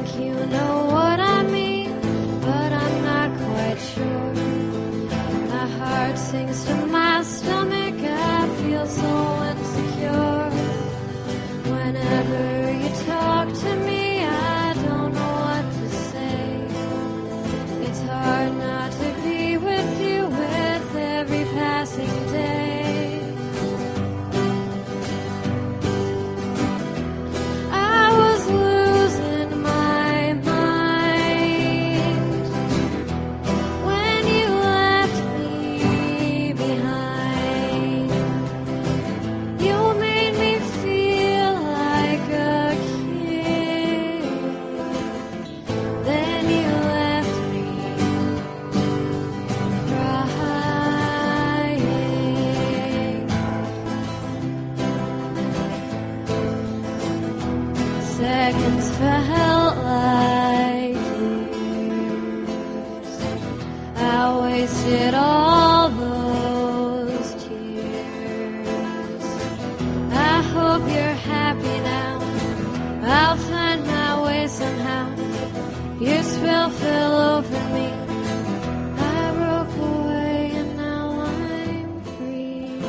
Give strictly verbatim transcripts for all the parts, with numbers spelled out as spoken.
think you know what I mean, but I'm not quite sure. My heart sinks to my stomach, I feel so insecure. Whenever you talk to me, I don't know what to say. It's hard not to be with you with every passing day. Seconds felt like years. I wasted all those tears. I hope you're happy now. I'll find my way somehow. Your spell fell over me. I broke away and now I'm free.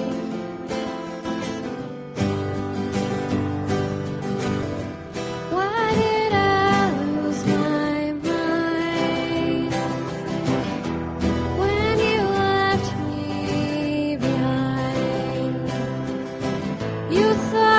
Why did I lose my mind when you left me behind? You thought